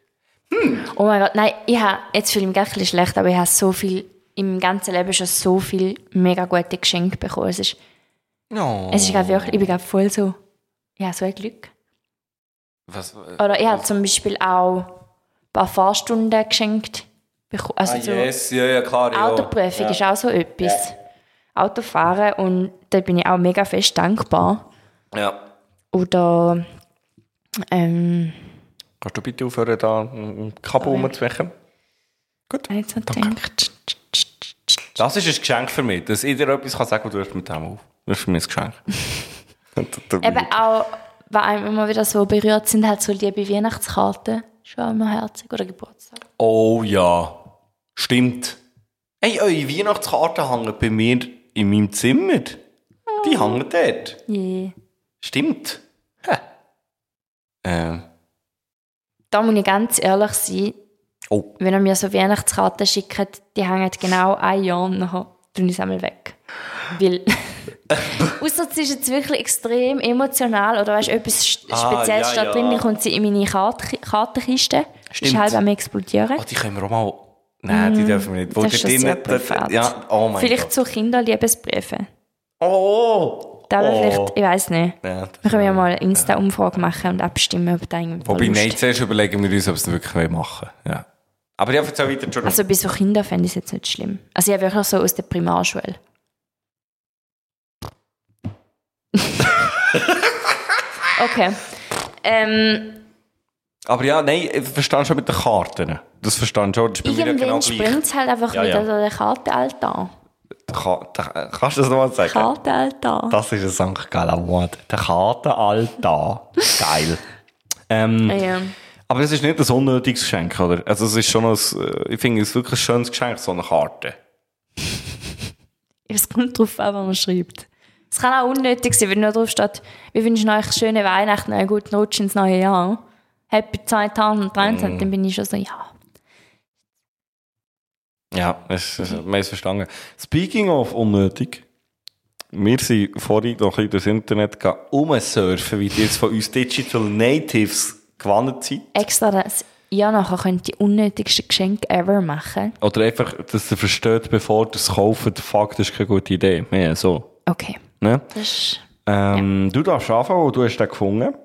Oh mein Gott, nein, jetzt fühle ich mich ein bisschen schlecht, aber ich habe so viel, im ganzen Leben schon so viel mega gute Geschenke bekommen. Es ist wirklich, ich bin voll so, ich habe so ein Glück. Was? Oder ich habe zum Beispiel auch ein paar Fahrstunden geschenkt bekommen. Also ja, klar. Ja. Autoprüfung ist auch so etwas. Ja. Autofahren, und da bin ich auch mega fest dankbar. Ja. Oder kannst du bitte aufhören, da ein Kabel rumzuwechseln? Gut. Jetzt hat gedacht. Das ist ein Geschenk für mich, dass ich dir etwas sagen kann, und du hörst mit dem auf. Das ist für mich ein Geschenk. Eben auch, was einem immer wieder so berührt sind, halt so liebe Weihnachtskarten. Schon immer herzig. Oder Geburtstag. Oh ja, stimmt. Hey, eure Weihnachtskarten hängen bei mir in meinem Zimmer. Die hängen dort. Yeah. Stimmt. Da muss ich ganz ehrlich sein. Oh. Wenn er mir so Weihnachtskarten schickt, die hängen genau ein Jahr und nachher tue ich es einmal weg. Weil, ausser es ist jetzt wirklich extrem emotional oder weißt, etwas Spezielles steht drin, dann kommt sie in meine Kartenkiste. Stimmt. Ist halb am explodieren. Oh, die können wir auch mal... Nein, die dürfen wir nicht. Das ist schon sehr privat. Ja, oh mein Vielleicht Gott. so Kinderliebesbriefe. Oh! Da vielleicht, ich weiss nicht. Ja, wir können ja mal eine Insta-Umfrage machen und abstimmen, ob da irgendwie Wobei, nein, zuerst überlegen wir uns, ob es wirklich machen wollen. Ja. Aber ich habe jetzt auch weiter... Also bei so Kindern fände ich es jetzt nicht schlimm. Also ich habe wirklich so aus der Primarschule. Okay. Aber ja, nein, ich verstehe schon mit den Karten. Das verstehe ich schon. Das ist bei mir genau gleich. Irgendwann springt es halt einfach wieder der Kartenaltar. Kannst du das nochmal sagen? Kartenaltar. Das ist ein St. Galler Wort. Der Kartenaltar. Geil. Ja. Aber es ist nicht ein unnötiges Geschenk, oder? Also es ist schon ich finde es wirklich ein schönes Geschenk, so eine Karte. Es kommt drauf an, was man schreibt. Es kann auch unnötig sein, wenn nur drauf steht, wir wünschen euch schöne Weihnachten, einen guten Rutsch ins neue Jahr. Happy 2023, dann bin ich schon so, ja. Ja, wir haben es verstanden. Speaking of unnötig, wir sind vorhin noch ein bisschen durchs Internet rumsurfen, wie die jetzt von uns Digital Natives gewandt sind. Extra, dass ihr nachher könnt die unnötigsten Geschenke ever machen. Oder einfach, dass ihr versteht, bevor ihr es kauft, fuck, das ist keine gute Idee. Mehr so. Okay. Ne? Das ist, Du darfst anfangen, du hast den gefunden.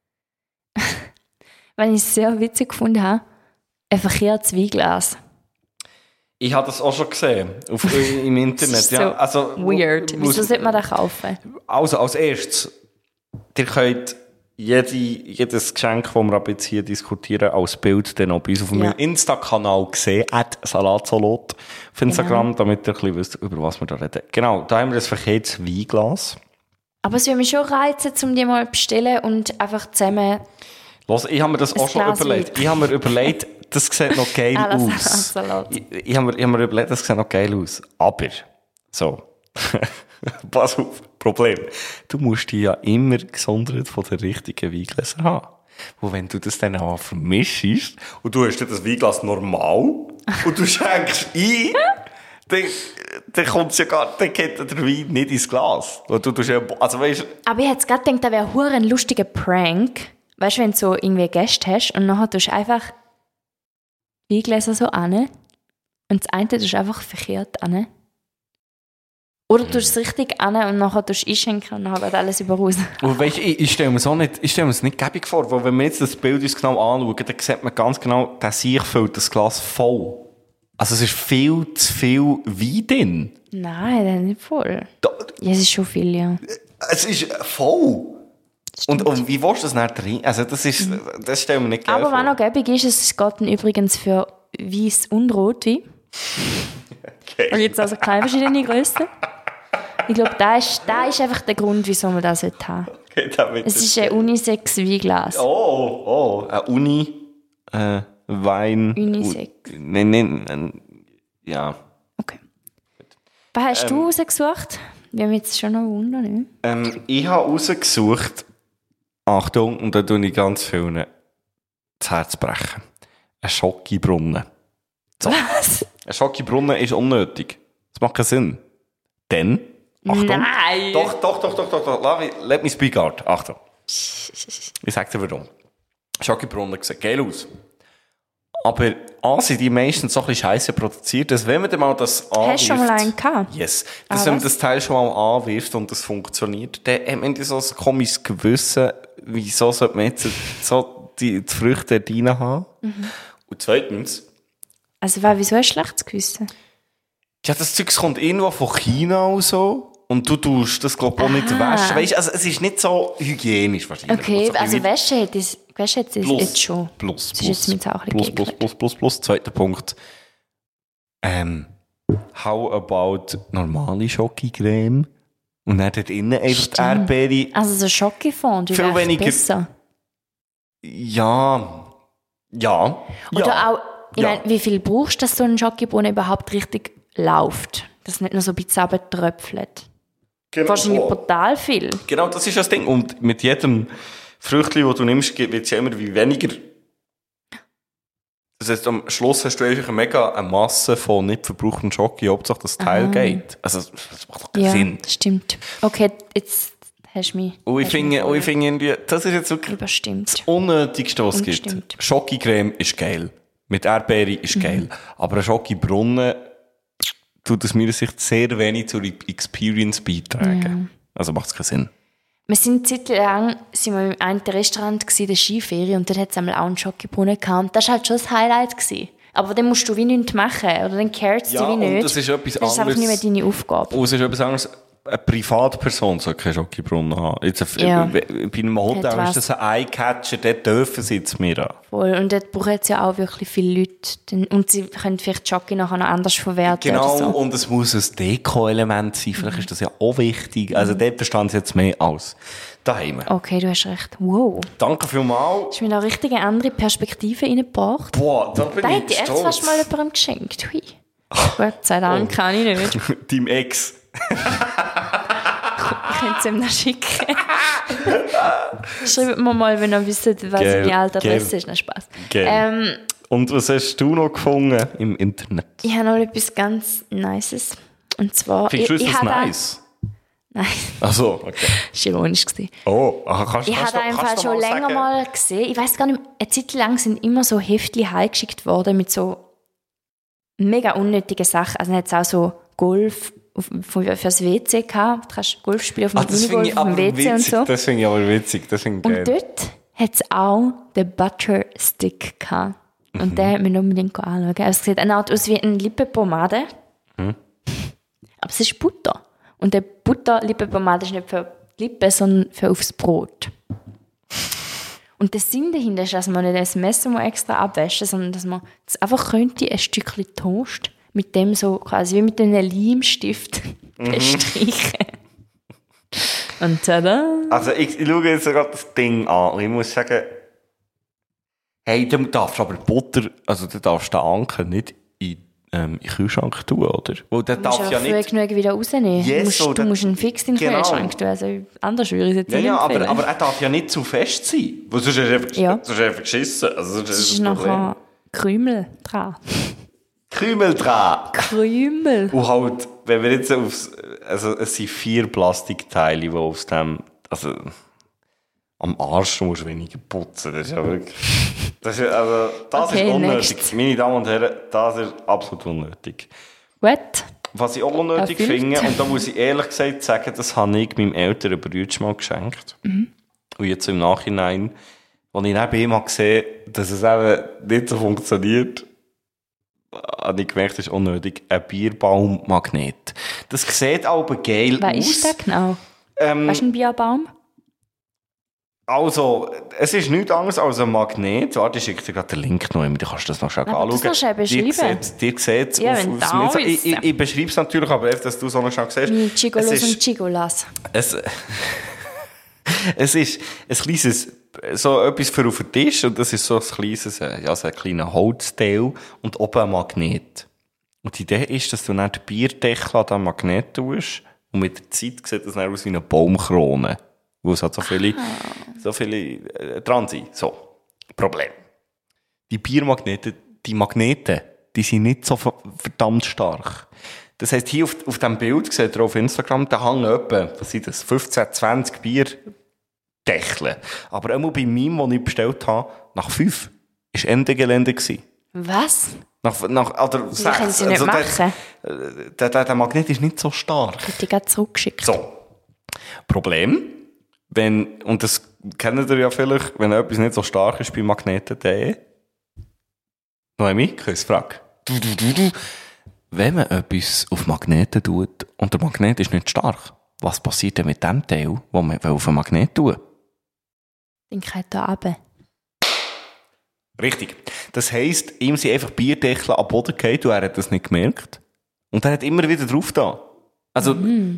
Wenn ich es sehr witzig gefunden habe, ein verkehrtes Weinglas. Ich habe das auch schon gesehen im Internet. Das ist ja, so also, weird. Wieso sollte man das kaufen? Also, als erstes, ihr könnt jedes Geschenk, das wir ab jetzt hier diskutieren, als Bild dann auch bei uns auf meinem Insta-Kanal sehen, @salatsalat auf Instagram, damit ihr ein bisschen wisst, über was wir da reden. Genau, da haben wir das verkehrtes Weinglas. Aber es würde mich schon reizen, um die mal zu bestellen und einfach zusammen... Los, ich habe mir das auch schon überlegt. Ich habe mir überlegt, das sieht noch geil aus. Ich habe mir überlegt, das sieht noch geil aus. Aber, so, pass auf, Problem. Du musst die ja immer gesondert von den richtigen Weingläsern haben. Wo wenn du das dann auch vermischst und du hast das Weinglas normal und du schenkst ein, dann kommt es ja dann geht der Wein nicht ins Glas. Du ja, also weißt, aber ich hätte gerade gedacht, das wäre ein lustiger Prank. Weißt du, wenn du so irgendwie Gäste hast und nachher tust du einfach Weingläser so an und das eine tust du einfach verkehrt an. Oder du tust es richtig an und nachher tust du einschenken und nachher geht alles über raus. Und weißt, ich stelle mir es nicht gäbig vor, weil wenn wir jetzt das Bild uns genau anschauen, dann sieht man ganz genau, der Sieg füllt das Glas voll. Also es ist viel zu viel Wein drin. Nein, das ist nicht voll. Ja, es ist schon viel, ja. Es ist voll. Und wie willst du das nicht drin? Also das stellen wir nicht geil vor. Aber was noch gäbig ist, es geht dann übrigens für Weiss und Rotwein. Okay. Und jetzt also keine verschiedene Grössen. Ich glaube, da ist einfach der Grund, wieso man das haben sollte. Okay, es ist ein Unisex-Weinglas. Oh, ein Wein. Unisex. Nein, ja. Okay. Was hast du rausgesucht? Wir haben jetzt schon noch wundern. Ich habe rausgesucht, Achtung, und da tue ich ganz vielen das Herz brechen. Ein Schokibrunnen. So. Was? Ein Schokibrunnen ist unnötig. Das macht keinen Sinn. Denn, Achtung. Nein! Doch. Let me speak out. Achtung. Ich sag dir warum. Schokibrunnen sieht geil aus. Aber sind die meistens so ein bisschen scheisse produziert, dass wenn man dann mal das anwirft... Hast du schon mal einen gehabt? Yes. Dass wenn man das Teil schon mal anwirft und das funktioniert, dann hat man so ein komisches Gewissen, wieso sollte man jetzt so die Früchte drin haben. Mhm. Und zweitens... Also wieso hast du schlechtes Gewissen? Ja, das Zeug kommt irgendwo von China und so. Und du tust das, glaube ich, auch nicht waschen. Weißt, also es ist nicht so hygienisch wahrscheinlich. Okay, also Wäsche hat es jetzt schon. Plus. Das ist jetzt mit auch ein bisschen plus. Zweiter Punkt. How about normale Schokicreme? Und dann dort innen einfach die Erdbeere. Also so Schokifond, viel weniger besser. Ja. Oder auch, ich meine, wie viel brauchst du, dass so ein Schokibrunnen überhaupt richtig läuft? Dass es nicht nur so ein bisschen runtertröpfelt. Genau. Wahrscheinlich brutal viel. Genau, das ist das Ding. Und mit jedem Früchtchen, das du nimmst, wird es ja immer wie weniger. Das heißt, am Schluss hast du einfach eine Masse von nicht verbrauchten Schoki, Hauptsache das Teil geht. Also, das macht doch keinen Sinn. Ja, stimmt. Okay, jetzt hast du mich... Und ich finde irgendwie, das ist jetzt wirklich das Unnötigste, was es gibt. Schokicreme ist geil. Mit Erdbeere ist geil. Aber ein Schokibrunnen tut aus meiner Sicht sehr wenig zur Experience beitragen. Ja. Also macht es keinen Sinn. Wir sind eine Zeit lang in einem Restaurant in der Skiferie und dort hat es einmal auch einen Schokibrunnen gehabt. Das war halt schon das Highlight gewesen. Aber dann musst du wie nichts machen. Oder dann cares du wie nicht. Das ist etwas anderes. Das ist einfach nicht mehr deine Aufgabe. Und es ist etwas anderes. eine Privatperson soll keinen Schokobrunnen haben. Jetzt bei einem Hotel ist das ein Eyecatcher, dort dürfen sie jetzt mir an. Voll, und dort brauchen jetzt ja auch wirklich viele Leute. Und sie können vielleicht Schoki nachher noch anders verwerten. Genau, oder so. Und es muss ein Deko-Element sein, vielleicht ist das ja auch wichtig. Also dort verstehen sie jetzt mehr als daheim. Okay, du hast recht. Wow. Danke vielmals. Du hast mir da richtig eine andere Perspektive reingebracht. Boah, da bin ich stolz. Da hätte ich erst mal jemandem geschenkt. Hui. Gott sei Dank kann ich nicht. Deinem Ex. Ich könnte es ihm noch schicken. Schreibt mir mal, wenn ihr wisst, was meine alte Adresse ist. Nein, Spaß. Und was hast du noch gefunden im Internet? Ich habe noch etwas ganz Nices. Und zwar... Findest du das nice? Nein. Ach so, okay. Das war ironisch. Oh, kannst du Ich habe da einfach schon länger mal gesehen. Ich weiss gar nicht, eine Zeit lang sind immer so Heftchen heimgeschickt worden mit so mega unnötigen Sachen. Also dann hat es auch so Golf fürs WC gehabt. Du kannst Golf spielen auf dem Minigolf auf dem WC und so. Das finde ich aber witzig. Das finde ich geil. Und dort hat es auch den Butter Stick gehabt. Und den hat man unbedingt anschauen. Also es sieht eine Art aus wie eine Lippenpomade. Aber es ist Butter. Und der Butter-Lippenpomade ist nicht für die Lippen, sondern für aufs Brot. Und der Sinn dahinter ist, dass man nicht das Messer mal extra abwaschen, sondern dass man das einfach könnte, ein Stückchen Toast mit dem so quasi wie mit einem Leimstift bestreichen. Und tada! Also ich schaue jetzt gerade das Ding an und ich muss sagen, hey, du darfst aber Butter, also du darfst den Anker nicht in den Kühlschrank tun, oder? Weil der darf ja nicht... genug wieder rausnehmen. Yes, du musst ihn fix in den Kühlschrank tun. Also anders würde ich es jetzt nicht empfehlen. Aber er darf ja nicht zu fest sein. Weil sonst ist er einfach geschissen. Also, das ist nachher Krümel dran. Krümel dran! Krümel! Und halt, wenn wir jetzt also es sind 4 Plastikteile, die aus dem... Also, am Arsch musst du weniger putzen. Das ist ja wirklich... Das ist unnötig. Next. Meine Damen und Herren, das ist absolut unnötig. What? Was ich auch unnötig finde, und da muss ich ehrlich gesagt sagen, das habe ich meinem älteren Bruder mal geschenkt. Und jetzt im Nachhinein, als ich neben ihm gesehen habe, dass es eben nicht so funktioniert, habe ich gemerkt, das ist unnötig. Ein Bierbaummagnet. Das sieht aber geil aus. Was ist das genau? Was ist ein Bierbaum? Also, es ist nichts anderes als ein Magnet. Warte, ich schicke dir gerade den Link noch. Du kannst das noch schnell anschauen. Das noch schnell beschreiben. Dir sieht es auf ich beschreibe es natürlich, aber einfach, dass du es noch schnell siehst. Wie Gigolos und Gigolas. Es ist ein kleines, so etwas für auf den Tisch, und das ist so ein kleines, so ein kleiner Holzteil und oben ein Magnet. Und die Idee ist, dass du dann den Bierdeckel an den Magnet tust, und mit der Zeit sieht das dann aus wie eine Baumkrone. Wo es halt so viele dran sind. So. Problem. Die Biermagnete, die sind nicht so verdammt stark. Das heisst, hier auf diesem Bild, seht ihr auf Instagram, da hängen etwa, was sind das, 15, 20 Bierdeckel. Aber einmal bei meinem, den ich bestellt habe, nach 5, war Ende Gelände gewesen. Was? Oder 6. Können sie nicht machen. Der Magnet ist nicht so stark. Ich hätte die gerade zurückgeschickt. So. Problem. Und das kennt ihr ja vielleicht, wenn etwas nicht so stark ist bei Magneten.de. Noemi, Quizfrage. Wenn man etwas auf Magneten tut und der Magnet ist nicht stark, was passiert denn mit dem Teil, das man auf einen Magnet tut? Den geht da runter. Richtig. Das heisst, ihm sind einfach Bierdeckel am Boden gefallen und er hat das nicht gemerkt. Und er hat immer wieder drauf da. Also,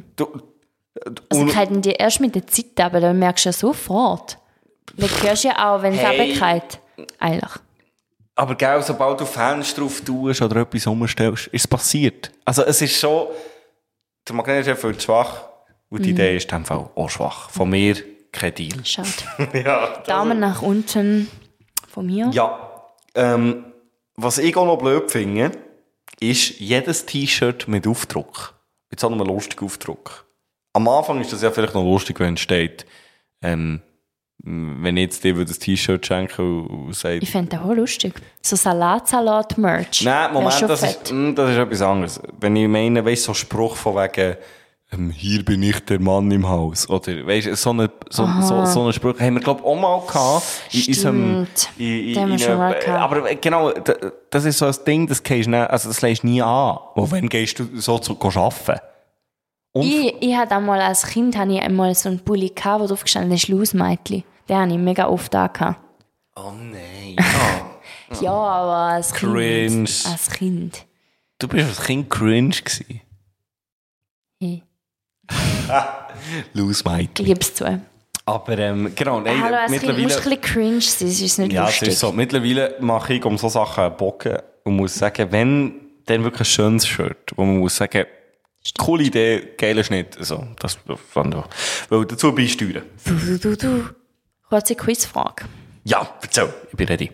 Also kann die erst mit der Zeit, aber dann merkst du ja sofort. Du hörst ja auch, wenn es runterfällt. Eigentlich. Aber gell, sobald du Fenster drauf tust oder etwas umstellst, ist es passiert. Also es ist schon... Der Magnet ist ja viel zu schwach. Und die Idee ist in dem Fall auch schwach. Von mir kein Deal. Schade. Ja, Daumen nach unten von mir. Ja. Was ich auch noch blöd finde, ist jedes T-Shirt mit Aufdruck. Mit so einem lustigen Aufdruck. Am Anfang ist das ja vielleicht noch lustig, wenn es steht, wenn ich jetzt dir das T-Shirt schenke und sage... Ich fände das auch lustig. So Salat-Merch. Nein, Moment, das ist etwas anderes. Wenn ich meine, weißt du, so ein Spruch von wegen, hier bin ich der Mann im Haus. Oder, weißt du, so einen Spruch haben wir, glaube ich, auch mal gehabt. Stimmt. Den haben wir schon mal gehabt. Aber genau, das ist so ein Ding, das lässt du nie an. Wo wenn gehst du so zu arbeiten? Ich hatte einmal als Kind so einen Pulli gehabt, wo drauf gestanden ist Lausmädchen. Den habe ich mega oft angehabt. Oh nein. Ja, aber als Cringe. Kind. Als Kind. Du bist als Kind cringe gewesen. Hey. Lausmädchen. Ich gebe es zu. Aber genau, nein, Hallo, als Kind mittlerweile... musst du ein bisschen cringe sein, das ist nicht lustig. Ja, es ist so. Mittlerweile mache ich um so Sachen Bocken und muss sagen, wenn, dann wirklich ein schönes Shirt, wo man muss sagen, coole Idee, geiler Schnitt, also, das fand ich auch. Weil dazu beisteuern. Du. Kurze Quizfrage. Ja, erzähl, ich bin ready.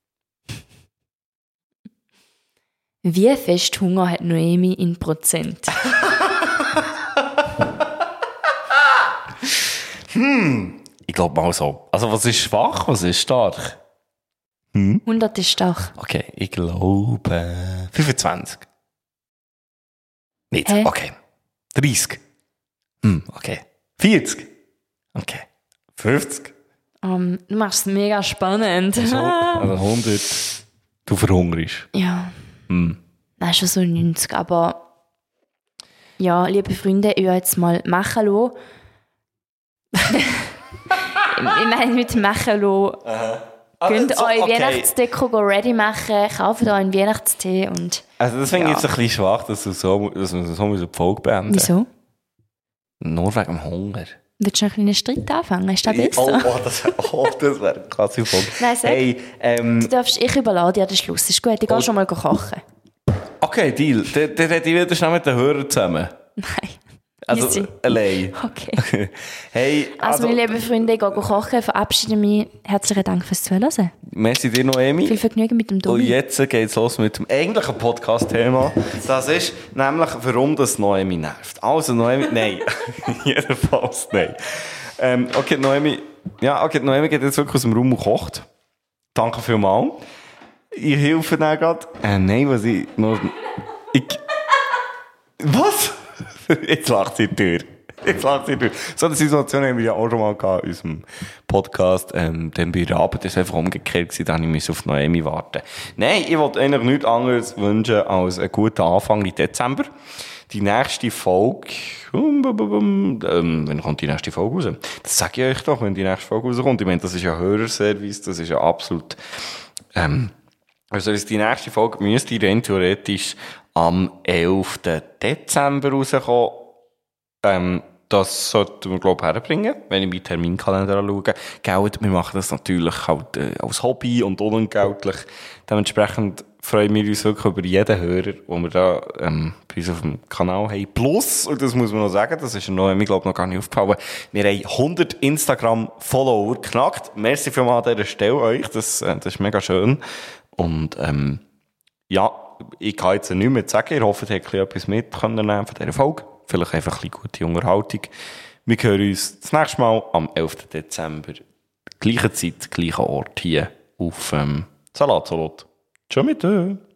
Wie fest Hunger hat Noemi in Prozent? Ich glaube mal so. Also, was ist schwach, was ist stark? 100 ist stark. Okay, ich glaube 25. Nicht, Hä? okay. 30. Okay. 40. Okay. 50. Du machst es mega spannend. So, also 100. Du verhungerst. Ja. Nein, schon so 90. Aber ja, liebe Freunde, ich werde jetzt mal machen lassen. Ich meine mit machen lassen. Könnt so, euch okay. Weihnachtsdeko ready machen, kauft euch einen Weihnachtstee und... Also das finde ich jetzt ein bisschen schwach, dass wir so die Folge beenden. Wieso? Nur wegen dem Hunger. Willst du noch einen kleinen Streit anfangen? Ist das besser? Das wäre eine krasse Folge. Nein, sag. Hey, Ich überlade dir den Schluss. Ist gut, ich gehe schon mal kochen. Okay, Deal. Dann rede ich wieder schnell mit den Hörern zusammen. Nein. Also Easy. allein. Okay. Hey, Also meine lieben Freunde, ich gehe kochen, verabschiede mich. Herzlichen Dank fürs Zuhören. merci dir, Noemi. Viel Vergnügen mit dem Und Domi. jetzt geht's los mit dem eigentlichen Podcast-Thema. Das ist nämlich, warum das Noemi nervt. Also Noemi, nein. Jedenfalls nein. Okay, Noemi geht jetzt wirklich aus dem Raum und kocht. Danke vielmals. Ich helfe dir gerade. Nein, was ich noch... Was? Jetzt lacht sie durch. So eine Situation haben wir ja auch schon mal gehabt in unserem Podcast. Dann bei der Arbeit ist es einfach umgekehrt gewesen, dann musste ich auf Noemi warten. Nein, ich wollte eigentlich nichts anderes wünschen als einen guten Anfang im Dezember. Die nächste Folge, wann kommt die nächste Folge raus? Das sage ich euch doch, wenn die nächste Folge rauskommt. Ich meine, das ist ja Hörerservice, das ist ja absolut, also die nächste Folge müsste rein theoretisch am 11. Dezember rauskommen. Das sollten wir, glaube ich, herbringen, wenn ich meinen Terminkalender anschaue. Geld, wir machen das natürlich halt als Hobby und unentgeltlich. Dementsprechend freuen wir uns wirklich über jeden Hörer, den wir da bei uns auf dem Kanal haben. Plus, und das muss man noch sagen, das ist mir, glaube ich, noch gar nicht aufgefallen, wir haben 100 Instagram-Follower geknackt. Merci vielmals an dieser Stelle euch, das ist mega schön. Und ja, ich kann jetzt nichts mehr sagen. Ich hoffe, ihr habt etwas mitnehmen von dieser Folge. Vielleicht einfach ein bisschen gute Unterhaltung. Wir hören uns das nächste Mal am 11. Dezember. Gleiche Zeit, gleicher Ort hier auf Salatsolot. Ciao mit